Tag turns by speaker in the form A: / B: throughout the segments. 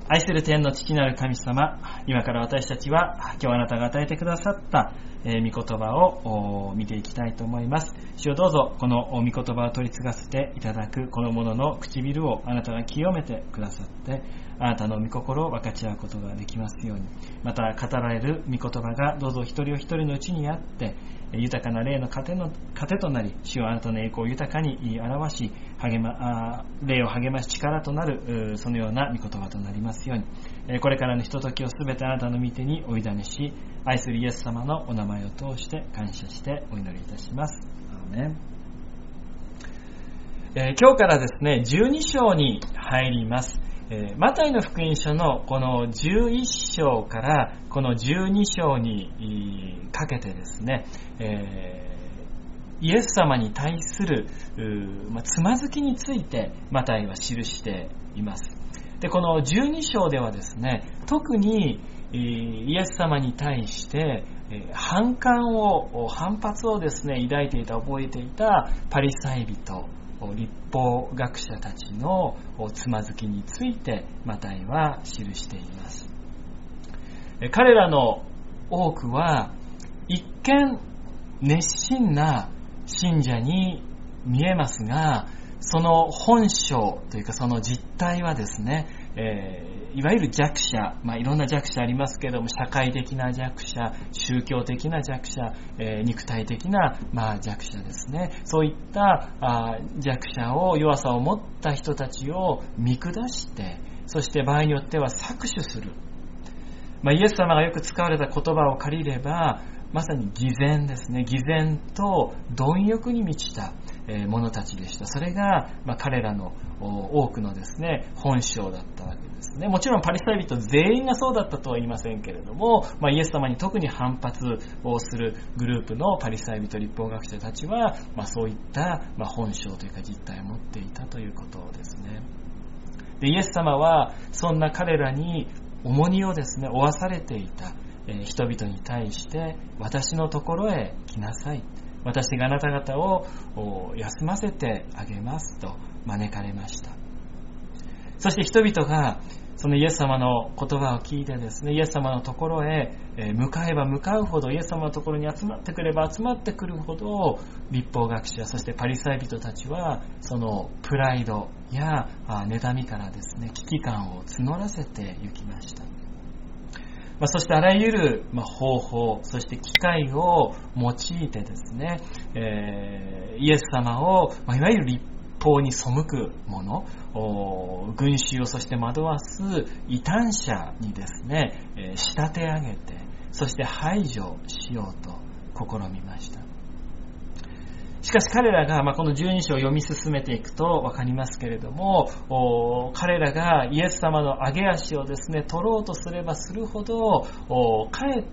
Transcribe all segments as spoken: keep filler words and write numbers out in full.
A: 愛する天の父なる神様、今から私たちは今日あなたが与えてくださった、えー、御言葉を見ていきたいと思います。主よ、どうぞこの御言葉を取り継がせていただくこの者の唇をあなたが清めてくださって、あなたの御心を分かち合うことができますように、また語られる御言葉がどうぞ一人お一人のうちにあって豊かな霊の糧の糧となり、主よ、あなたの栄光を豊かに表し、励ま、霊を励ます力となるそのような御言葉となりますように、これからのひとときをすべてあなたの御手にお委ねし、愛するイエス様のお名前を通して感謝してお祈りいたします。アーメン。えー、今日からですね、じゅうに章に入ります。えー、マタイの福音書のこのじゅういっ章からこのじゅうに章にかけてですね、えー、イエス様に対するまあ、つまずきについてマタイは記しています。で、このじゅうに章ではですね、特にイエス様に対して反感を反発をですね抱いていた覚えていたパリサイ人、律法学者たちのつまずきについてマタイは記しています。彼らの多くは一見熱心な信者に見えますが、その本性というかその実態はですね、えー、いわゆる弱者、まあ、いろんな弱者ありますけれども、社会的な弱者、宗教的な弱者、えー、肉体的な、まあ、弱者ですね。そういったあ弱者を、弱さを持った人たちを見下して、そして場合によっては搾取する。まあ、イエス様がよく使われた言葉を借りれば、まさに偽善ですね。偽善と貪欲に満ちた者たちでした。それが、まあ、彼らの多くのですね、本性だったわけですね。もちろんパリサイ人全員がそうだったとは言いませんけれども、まあ、イエス様に特に反発をするグループのパリサイ人、律法学者たちは、まあ、そういった、まあ、本性というか実態を持っていたということですね。で、イエス様はそんな彼らに重荷をですね、負わされていた人々に対して、私のところへ来なさい、私があなた方を休ませてあげますと招かれました。そして人々がそのイエス様の言葉を聞いてですね、イエス様のところへ向かえば向かうほど、イエス様のところに集まってくれば集まってくるほど、律法学者、そしてパリサイ人たちはそのプライドや妬みからですね、危機感を募らせて行きました。まあ、そしてあらゆる、まあ、方法、そして機会を用いてですね、えー、イエス様を、まあ、いわゆる律法に背く者、群衆をそして惑わす異端者にですね、えー、仕立て上げて、そして排除しようと試みました。しかし彼らが、まあ、このじゅうに章を読み進めていくとわかりますけれども、彼らがイエス様の上げ足をですね取ろうとすればするほど、かえって、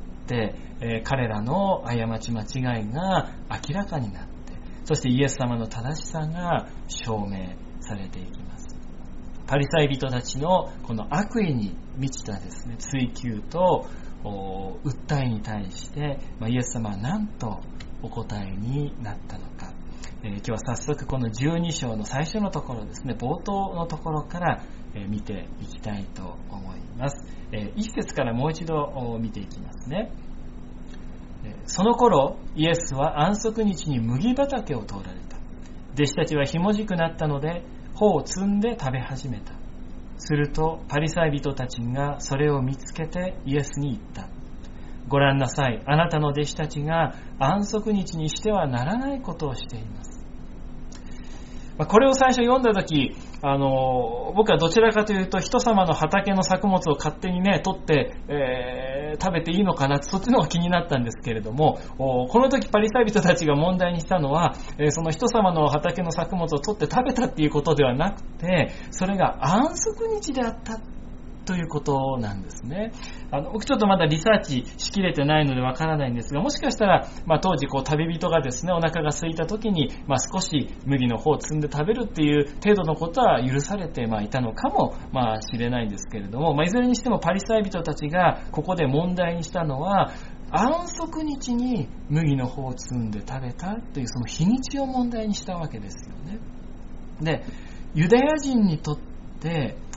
A: えー、彼らの過ち間違いが明らかになって、そしてイエス様の正しさが証明されていきます。パリサイ人たちのこの悪意に満ちたですね追及と訴えに対して、まあ、イエス様は何とお答えになったのか、えー、今日は早速このじゅうに章の最初のところですね、冒頭のところから、えー、見ていきたいと思います。えー、一節からもう一度見ていきますね。えー、その頃イエスは安息日に麦畑を通られた。弟子たちはひもじくなったので穂を摘んで食べ始めた。するとパリサイ人たちがそれを見つけてイエスに言った。ご覧なさい、あなたの弟子たちが安息日にしてはならないことをしています。これを最初読んだとき、あの僕はどちらかというと人様の畑の作物を勝手にね取って、えー、食べていいのかな、そっちの方が気になったんですけれども、この時パリサイ人たちが問題にしたのは、えー、その人様の畑の作物を取って食べたっていうことではなくて、それが安息日であったということなんですね。あの僕ちょっとまだリサーチしきれてないのでわからないんですが、もしかしたら、まあ、当時こう旅人がですねお腹が空いた時に、まあ、少し麦の方を摘んで食べるっていう程度のことは許されて、まあ、いたのかも、まあ、しれないんですけれども、まあ、いずれにしてもパリサイ人たちがここで問題にしたのは、安息日に麦の方を摘んで食べたというその日にちを問題にしたわけですよね。で、ユダヤ人にとって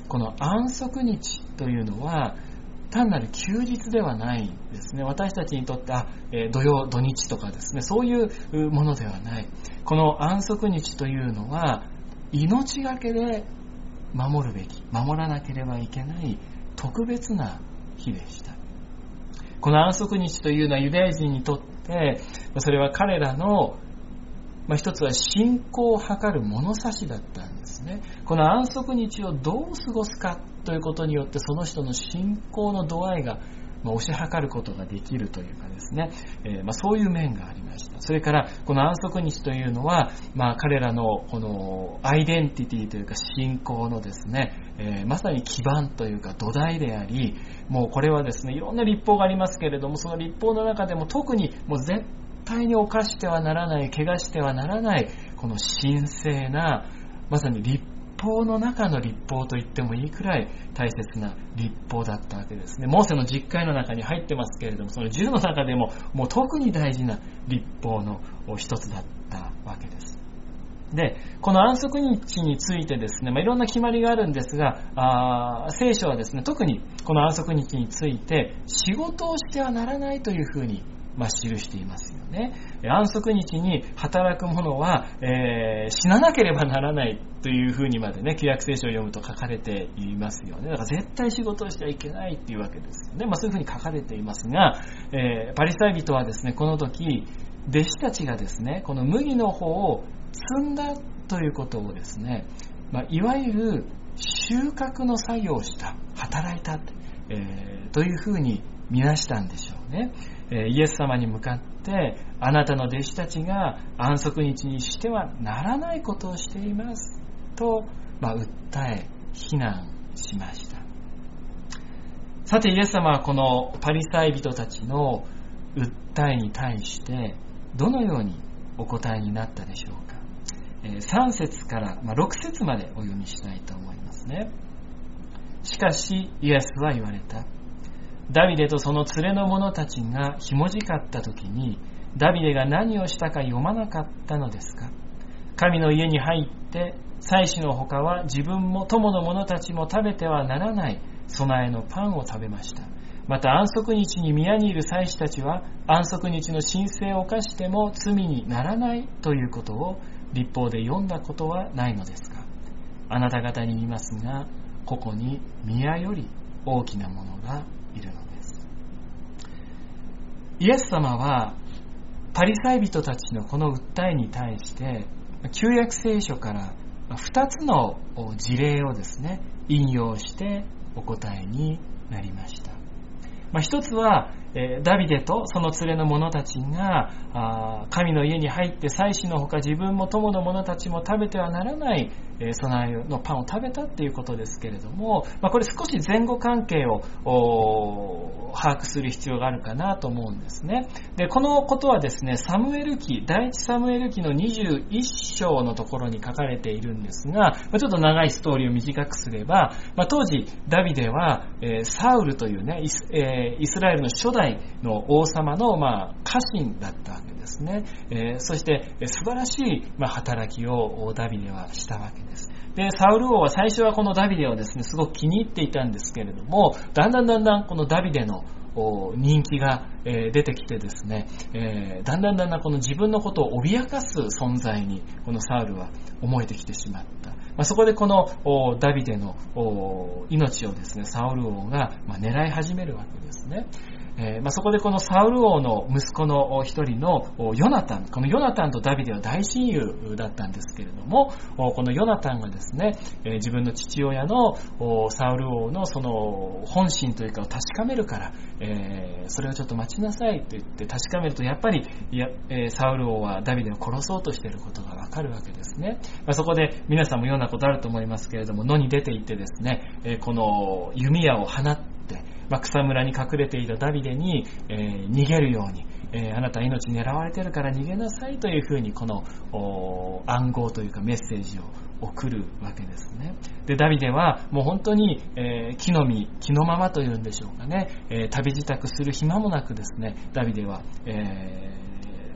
A: この安息日というのは単なる休日ではないですね。私たちにとってあ、えー、土曜土日とかですね、そういうものではない。この安息日というのは命がけで守るべき、守らなければいけない特別な日でした。この安息日というのはユダヤ人にとってそれは彼らのまあ、一つは信仰を図る物差しだったんですね。この安息日をどう過ごすかということによってその人の信仰の度合いがまあ推し量ることができるというかですね、えー、まあそういう面がありました。それからこの安息日というのは、まあ、彼らのこのアイデンティティというか信仰のですね、えー、まさに基盤というか土台であり、もうこれはですねいろんな律法がありますけれども、その律法の中でも特にもう絶対絶対に犯してはならない、怪我してはならない、この神聖な、まさに律法の中の律法と言ってもいいくらい大切な律法だったわけですね。モーセの十戒の中に入ってますけれども、その十の中でももう特に大事な律法の一つだったわけです。で、この安息日についてですね、まあ、いろんな決まりがあるんですが、あ聖書はですね、特にこの安息日について仕事をしてはならないというふうにまあ、記していますよね。安息日に働く者は、えー、死ななければならないというふうにまでね、旧約聖書を読むと書かれていますよね。だから絶対仕事をしてはいけないっていうわけですよね。まあ、そういうふうに書かれていますが、えー、パリサイ人はですね、この時弟子たちがですね、この麦の穂を摘んだということをですね、まあ、いわゆる収穫の作業をした、働いた、えー、というふうに見なしたんでしょうね。イエス様に向かってあなたの弟子たちが安息日にしてはならないことをしていますと、まあ、訴え非難しました。さてイエス様はこのパリサイ人たちの訴えに対してどのようにお答えになったでしょうか。さん節からろく節までお読みしたいと思いますね。しかしイエスは言われた。ダビデとその連れの者たちがひもじかった時にダビデが何をしたか読まなかったのですか。神の家に入って祭司のほかは自分も友の者たちも食べてはならない備えのパンを食べました。また安息日に宮にいる祭司たちは安息日の神聖を犯しても罪にならないということを律法で読んだことはないのですか。あなた方に言いますが、ここに宮より大きなものがいるのです。イエス様はパリサイ人たちのこの訴えに対して旧約聖書からふたつの事例をですね引用してお答えになりました。まあ、一つはダビデとその連れの者たちが神の家に入って祭司のほか自分も友の者たちも食べてはならない備えのパンを食べたっていうことですけれども、まあ、これ少し前後関係を把握する必要があるかなと思うんですね。で、このことはですね、サムエル記、第一サムエル記のにじゅういっ章のところに書かれているんですが、ちょっと長いストーリーを短くすれば、まあ、当時ダビデは、えー、サウルというね、イス、えー、イスラエルの初代の王様の、まあ、家臣だったわけですね。えー、そして素晴らしい、まあ、働きをダビデはしたわけです。で、サウル王は最初はこのダビデをですね、すごく気に入っていたんですけれども、だんだんだんだんこのダビデの人気が出てきてですね、えー、だんだんだんだんこの自分のことを脅かす存在にこのサウルは思えてきてしまった。まあ、そこでこのダビデの命をですね、サウル王が狙い始めるわけですね。えーまあ、そこでこのサウル王の息子の一人のヨナタン、このヨナタンとダビデは大親友だったんですけれども、このヨナタンがですね、えー、自分の父親のサウル王のその本心というかを確かめるから、えー、それをちょっと待ちなさいと言って確かめると、やっぱりいや、えー、サウル王はダビデを殺そうとしていることがわかるわけですね。まあ、そこで皆さんもようなことあると思いますけれども、野に出て行ってですね、えー、この弓矢を放ってまあ、草むらに隠れていたダビデに、えー、逃げるように、えー、あなた命狙われてるから逃げなさいというふうにこの暗号というかメッセージを送るわけですね。で、ダビデはもう本当に、えー、木の実木のままというんでしょうかね、えー、旅支度する暇もなくですね、ダビデは、えー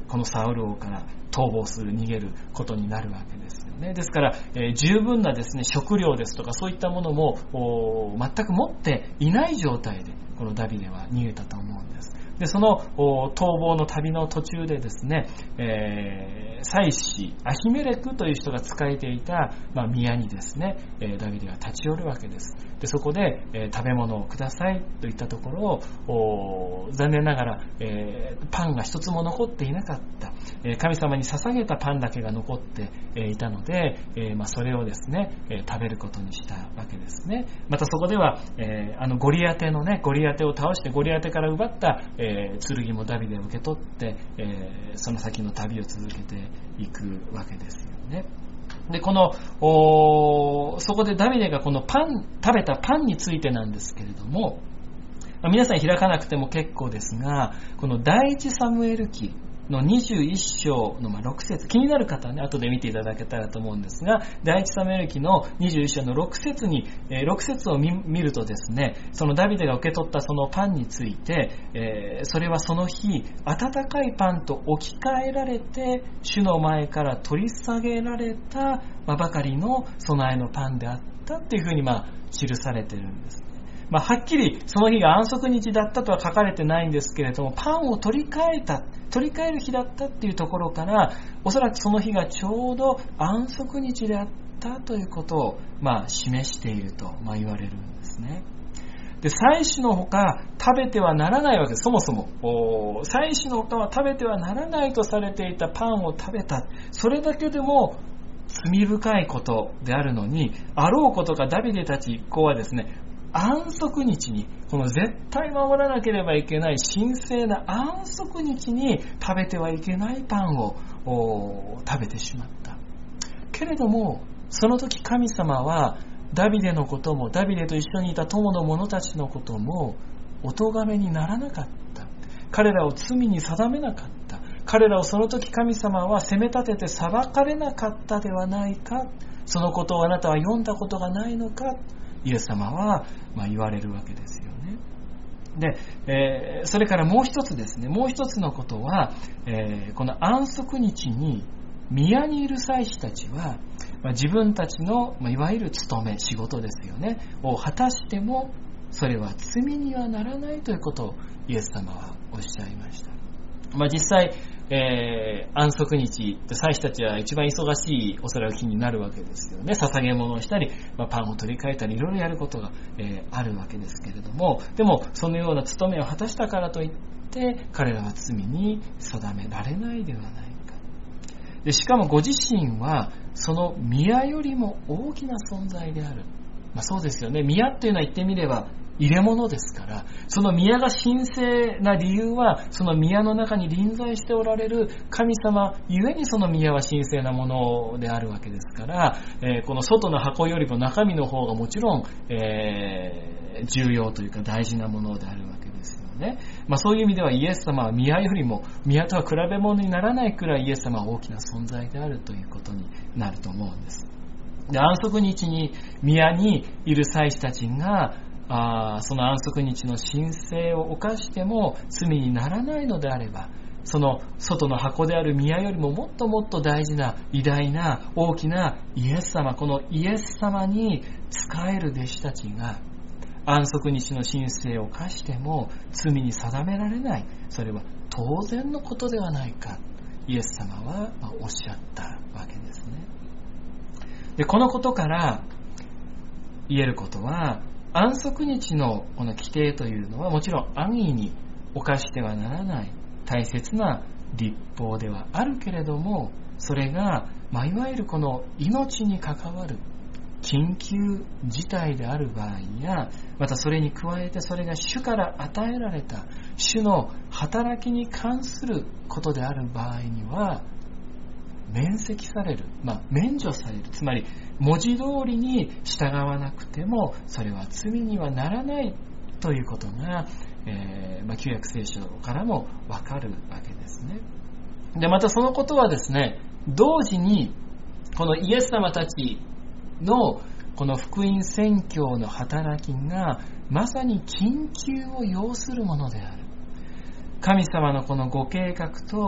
A: このサウル王から逃亡する、逃げることになるわけですよね。ですから、えー、十分なですね、食料ですとかそういったものも全く持っていない状態でこのダビデは逃げたと思うんです。で、その逃亡の旅の途中でですね、えー、祭司アヒメレクという人が仕えていた、まあ、宮にですね、えー、ダビデは立ち寄るわけです。で、そこで、えー、食べ物をくださいといったところを、残念ながら、えー、パンが一つも残っていなかった、えー、神様に捧げたパンだけが残って、えー、いたので、えーまあ、それをですね、えー、食べることにしたわけですね。またそこでは、えー、あのゴリアテのね、ゴリアテを倒してゴリアテから奪った、えーえー、剣もダビデを受け取って、えー、その先の旅を続けていくわけですよね。で、このそこでダビデがこのパン食べたパンについてなんですけれども、まあ、皆さん開かなくても結構ですが、この第一サムエル記のにじゅういっ章のろく節、気になる方はね、後で見ていただけたらと思うんですが、第一サムエル記のにじゅういっ章のろく節に、えー、ろく節を 見, 見るとですね、そのダビデが受け取ったそのパンについて、えー、それはその日温かいパンと置き換えられて主の前から取り下げられた、まあ、ばかりの備えのパンであったっていうふうに、まあ、記されているんです。まあ、はっきりその日が安息日だったとは書かれてないんですけれども、パンを取り替えた、取り替える日だったっていうところから、おそらくその日がちょうど安息日であったということを、まあ、示していると、まあ、言われるんですね。で、祭司のほか食べてはならないわけです。そもそも祭司のほかは食べてはならないとされていたパンを食べた。それだけでも罪深いことであるのに、あろうことかダビデたち一行はですね、安息日に、この絶対守らなければいけない神聖な安息日に食べてはいけないパンを食べてしまった。けれども、その時神様はダビデのことも、ダビデと一緒にいた友の者たちのこともお咎めにならなかった。彼らを罪に定めなかった。彼らをその時神様は責め立てて裁かれなかったではないか。そのことをあなたは読んだことがないのか。イエス様は、まあ、言われるわけですよね。で、えー、それからもう一つですね、もう一つのことは、えー、この安息日に宮にいる祭司たちは、まあ、自分たちの、まあ、いわゆる務め、仕事ですよね、を果たしてもそれは罪にはならないということをイエス様はおっしゃいました。まあ、実際、えー、安息日、祭司たちは一番忙しいおそらく日になるわけですよね。捧げ物をしたり、まあ、パンを取り替えたり、いろいろやることが、えー、あるわけですけれども、でもそのような務めを果たしたからといって彼らは罪に定められないではないか。で、しかもご自身はその宮よりも大きな存在である。まあ、そうですよね。宮っていうのは言ってみれば入れ物ですから、その宮が神聖な理由は、その宮の中に臨在しておられる神様ゆえにその宮は神聖なものであるわけですから、えー、この外の箱よりも中身の方がもちろん、えー、重要というか大事なものであるわけですよね。まあ、そういう意味ではイエス様は宮よりも、宮とは比べ物にならないくらいイエス様は大きな存在であるということになると思うんです。で、安息日に宮にいる祭司たちがあその安息日の神聖を犯しても罪にならないのであれば、その外の箱である宮よりももっともっと大事な偉大な大きなイエス様、このイエス様に仕える弟子たちが安息日の神聖を犯しても罪に定められない、それは当然のことではないか、イエス様はおっしゃったわけですね。で、このことから言えることは、安息日のこの規定というのはもちろん安易に犯してはならない大切な律法ではあるけれども、それが、まあ、いわゆるこの命に関わる緊急事態である場合や、またそれに加えてそれが主から与えられた主の働きに関することである場合には免責される、まあ、免除される、つまり文字通りに従わなくてもそれは罪にはならないということが、えーまあ、旧約聖書からもわかるわけですね。で、またそのことはですね、同時にこのイエス様たちのこの福音宣教の働きがまさに緊急を要するものである。神様のこのご計画と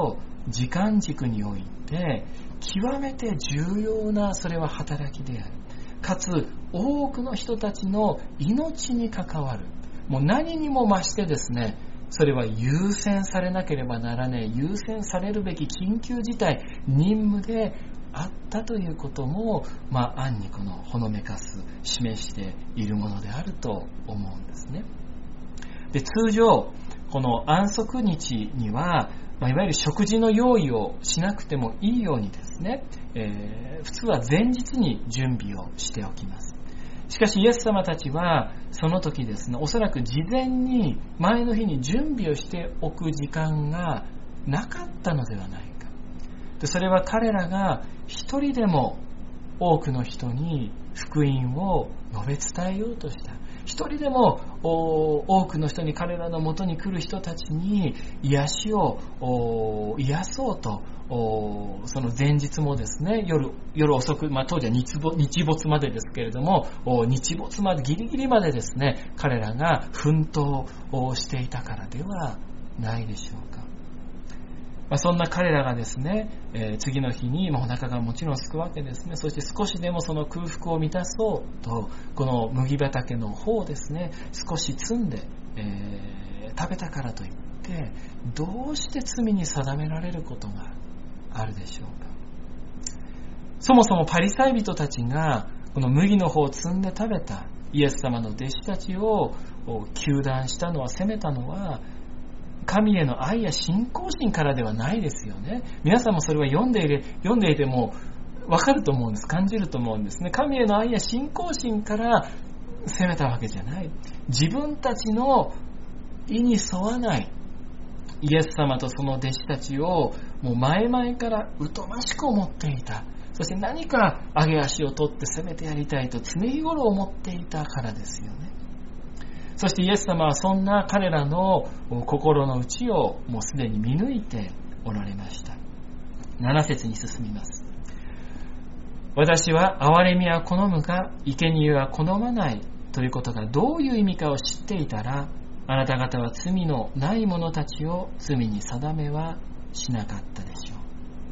A: 時間軸において極めて重要なそれは働きである。かつ多くの人たちの命に関わる、もう何にも増してですね、それは優先されなければならない、優先されるべき緊急事態、任務であったということも、まあ、暗にこのほのめかす、示しているものであると思うんですね。で、通常この安息日には、まあ、いわゆる食事の用意をしなくてもいいようにですね、えー、普通は前日に準備をしておきます。しかしイエス様たちはその時ですね、おそらく事前に前の日に準備をしておく時間がなかったのではないか。で、それは彼らが一人でも多くの人に福音を述べ伝えようとした。一人でも多くの人に、彼らのもとに来る人たちに癒しを癒そうと、その前日もですね、夜、夜遅く、まあ、当時は日没、日没までですけれども、日没までギリギリまでですね、彼らが奮闘をしていたからではないでしょうか。まあ、そんな彼らがですね、えー、次の日に、まあ、お腹がもちろん空くわけですね。そして少しでもその空腹を満たそうと、この麦畑の方をですね、少し摘んで、えー、食べたからといってどうして罪に定められることがあるでしょうか。そもそもパリサイ人たちがこの麦の方を摘んで食べたイエス様の弟子たちを糾弾したのは、責めたのは神への愛や信仰心からではないですよね。皆さんもそれは読んでいる、読んでいても分かると思うんです。感じると思うんですね。神への愛や信仰心から責めたわけじゃない。自分たちの意に沿わないイエス様とその弟子たちをもう前々から疎ましく思っていた。そして何か上げ足を取って責めてやりたいと常日頃思っていたからですよね。そしてイエス様はそんな彼らの心の内をもうすでに見抜いておられました。なな節に進みます。私は憐れみは好むが生贄は好まないということがどういう意味かを知っていたら、あなた方は罪のない者たちを罪に定めはしなかったでしょう。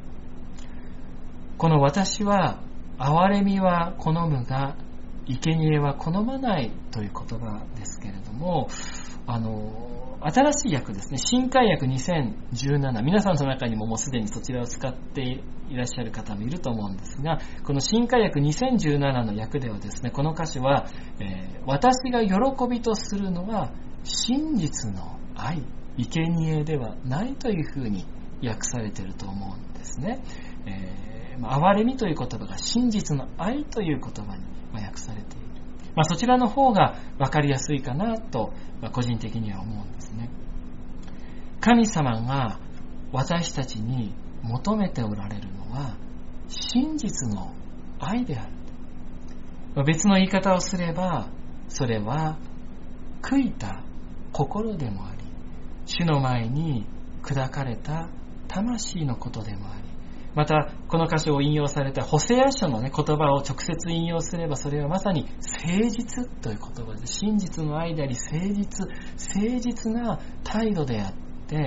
A: この私は憐れみは好むが生贄は好まないという言葉ですけれども、あの新しい訳ですね、新海訳にせんじゅうなな、皆さんの中にももうすでにそちらを使っていらっしゃる方もいると思うんですが、この新海訳にせんじゅうななの訳ではですね、この箇所は、えー、私が喜びとするのは真実の愛、生贄ではないというふうに訳されていると思うんですね。えー、憐れみという言葉が真実の愛という言葉に訳されている。まあ、そちらの方が分かりやすいかなと、まあ、個人的には思うんですね。神様が私たちに求めておられるのは真実の愛である。まあ、別の言い方をすれば、それは悔いた心でもあり、主の前に砕かれた魂のことでもあり、またこの箇所を引用されたホセア書の、ね、言葉を直接引用すれば、それはまさに誠実という言葉で、真実の愛であり誠実、誠実な態度であって、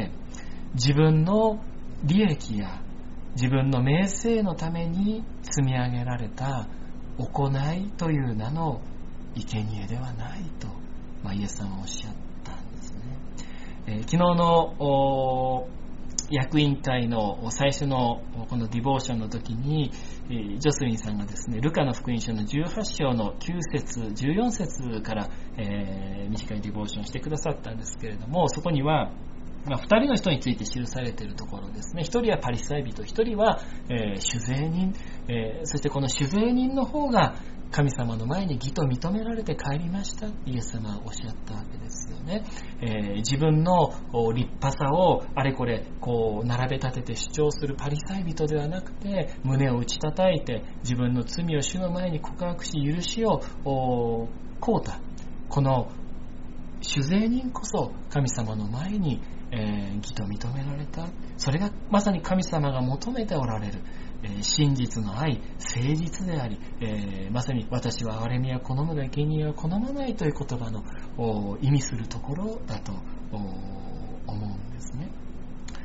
A: 自分の利益や自分の名声のために積み上げられた行いという名の生贄ではないと、まあ、イエス様はおっしゃったんですね。えー、昨日の役員会の最初のこのディボーションの時に、ジョスリンさんがですね、ルカの福音書のじゅうはち章のきゅう節じゅうよん節から、えー、短いディボーションをしてくださったんですけれども、そこにはまあ、ふたりの人について記されているところですね。ひとりはパリサイ人、ひとりは、えー、酒税人、えー、そしてこの酒税人の方が神様の前に義と認められて帰りました、イエス様はおっしゃったわけですよね。えー、自分の立派さをあれこれこう並べ立てて主張するパリサイ人ではなくて、胸を打ち叩いて自分の罪を主の前に告白し、許しを請うたこの酒税人こそ神様の前に、えー、義と認められた。それがまさに神様が求めておられる、えー、真実の愛、誠実であり、えー、まさに私は憐れみは好むが生贄は好まないという言葉の意味するところだと思うんですね。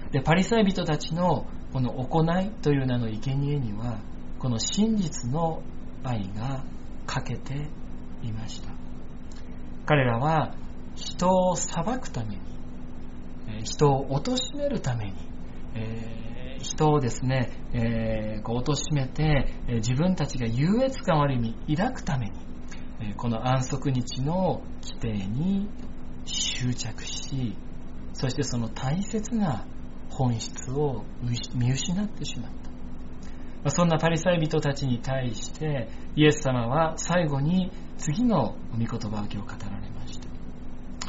A: で、パリサイ人たちのこの行いという名の生贄には、この真実の愛が欠けていました。彼らは人を裁くために、人を貶めるために、えー、人をですね、えー、こう貶めて、自分たちが優越感をある意味抱くために、この安息日の規定に執着し、そしてその大切な本質を見失ってしまった。そんなパリサイ人たちに対してイエス様は最後に次の御言葉を今日語られました。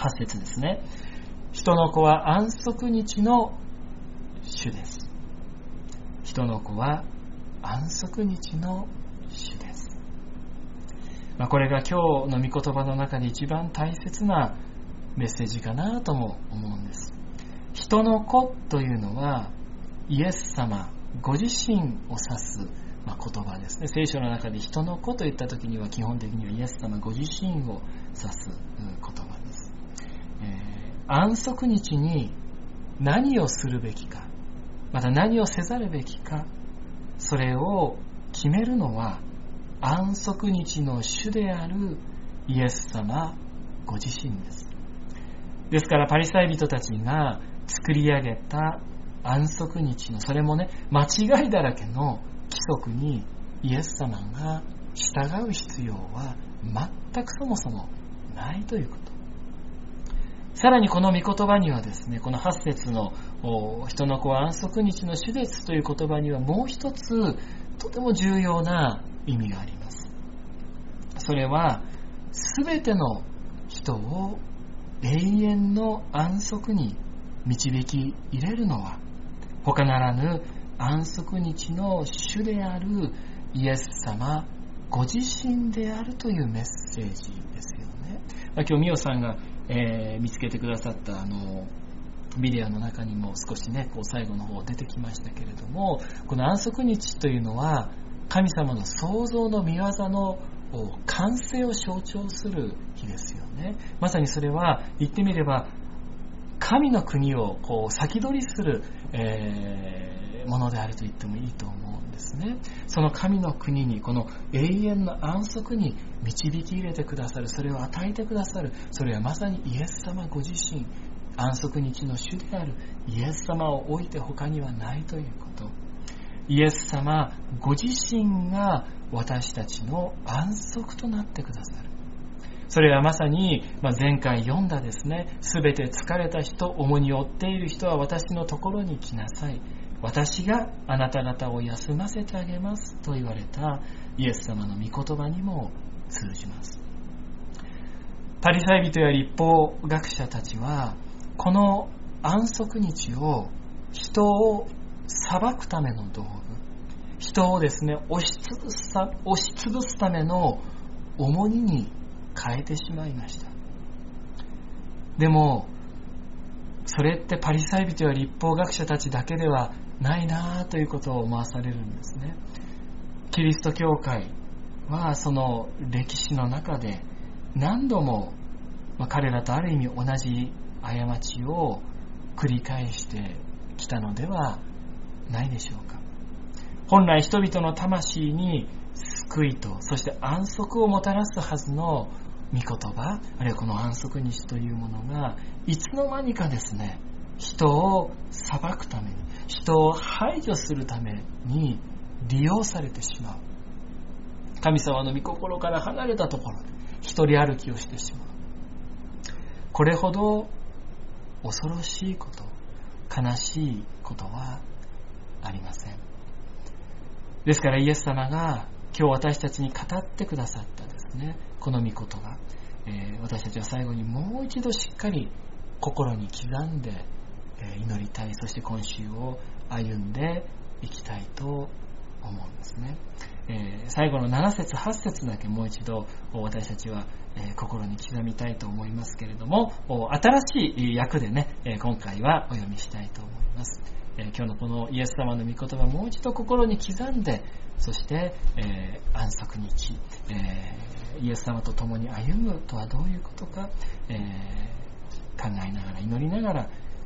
A: はち節ですね。人の子は安息日の主です。人の子は安息日の主です。まあ、これが今日の御言葉の中で一番大切なメッセージかなとも思うんです。人の子というのはイエス様ご自身を指す言葉ですね。聖書の中で人の子といった時には基本的にはイエス様ご自身を指す言葉です。えー、安息日に何をするべきか、また何をせざるべきか、それを決めるのは安息日の主であるイエス様ご自身です。ですからパリサイ人たちが作り上げた安息日の、それもね、間違いだらけの規則にイエス様が従う必要は全くそもそもないということ。さらにこの御言葉にはですね、このはち節の人の子は安息日の主ですという言葉にはもう一つとても重要な意味があります。それはすべての人を永遠の安息に導き入れるのは他ならぬ安息日の主であるイエス様ご自身であるというメッセージですよね。まあ、今日ミオさんが、えー、見つけてくださったあのビデオの中にも少しねこう最後の方出てきましたけれども、この安息日というのは神様の創造の御業の完成を象徴する日ですよね。まさにそれは言ってみれば神の国をこう先取りする、えー、ものであると言ってもいいと思うんですね。その神の国に、この永遠の安息に導き入れてくださる、それを与えてくださる、それはまさにイエス様ご自身、安息日の主であるイエス様を置いて他にはないということ。イエス様ご自身が私たちの安息となってくださる。それはまさに、まあ、前回読んだですね、すべて疲れた人、重荷を負っている人は私のところに来なさい。私があなた方を休ませてあげますと言われたイエス様の御言葉にも通じます。パリサイ人や律法学者たちは、この安息日を人を裁くための道具、人をですね、押しつぶす、押しつぶすための重荷に変えてしまいました。でもそれってパリサイ人や律法学者たちだけではないなということを思わされるんですね。キリスト教会はその歴史の中で何度も、まあ、彼らとある意味同じ過ちを繰り返してきたのではないでしょうか。本来人々の魂に救いと、そして安息をもたらすはずの御言葉、あるいはこの安息日というものがいつの間にかですね、人を裁くために、人を排除するために利用されてしまう。神様の御心から離れたところで一人歩きをしてしまう。これほど恐ろしいこと、悲しいことはありません。ですからイエス様が今日私たちに語ってくださったですね、この御言葉、えー、私たちは最後にもう一度しっかり心に刻んで、えー、祈りたい。そして今週を歩んでいきたいと思うんですね。えー、最後のなな節はち節だけもう一度私たちは、えー、心に刻みたいと思いますけれども、新しい訳でね、えー、今回はお読みしたいと思います。えー、今日のこのイエス様の御言葉もう一度心に刻んで、そして、えー、安息日、えー、イエス様と共に歩むとはどういうことか、えー、考えながら祈りながら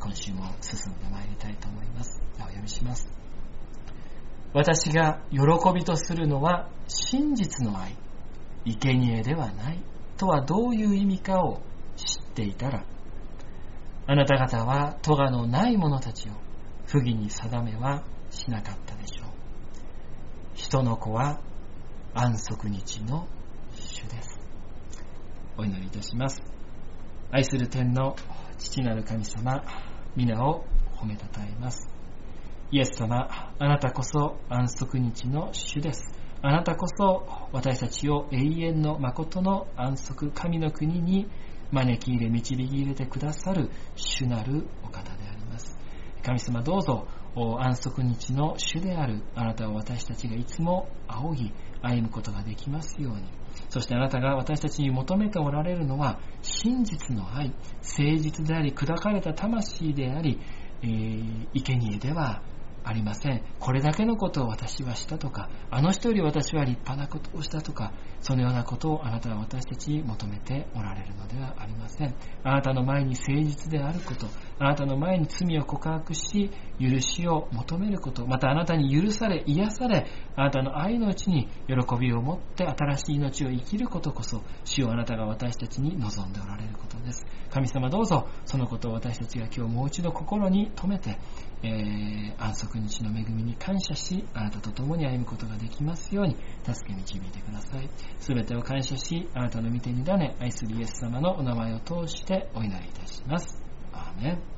A: 今週も進んでまいりたいと思います。お読みします。私が喜びとするのは真実の愛、生贄ではないとはどういう意味かを知っていたら、あなた方は咎のない者たちを不義に定めはしなかったでしょう。人の子は安息日の主です。お祈りいたします。愛する天の父なる神様、皆を褒めたたえます。イエス様、あなたこそ安息日の主です。あなたこそ私たちを永遠の誠の安息、神の国に招き入れ導き入れてくださる主なるお方であります。神様、どうぞ安息日の主であるあなたを私たちがいつも仰ぎ歩むことができますように。そしてあなたが私たちに求めておられるのは真実の愛、誠実であり砕かれた魂であり、えー、生贄ではありません。これだけのことを私はしたとか、あの人より私は立派なことをしたとか、そのようなことをあなたは私たちに求めておられるのではありません。あなたの前に誠実であること、あなたの前に罪を告白し許しを求めること、またあなたに許され癒され、あなたの愛のうちに喜びを持って新しい命を生きることこそ、主をあなたが私たちに望んでおられることです。神様、どうぞそのことを私たちが今日もう一度心に留めて、えー、安息日の恵みに感謝し、あなたと共に歩むことができますように助け導いてください。すべてを感謝し、あなたの御手に委ね、愛するイエス様のお名前を通してお祈りいたします。アーメン。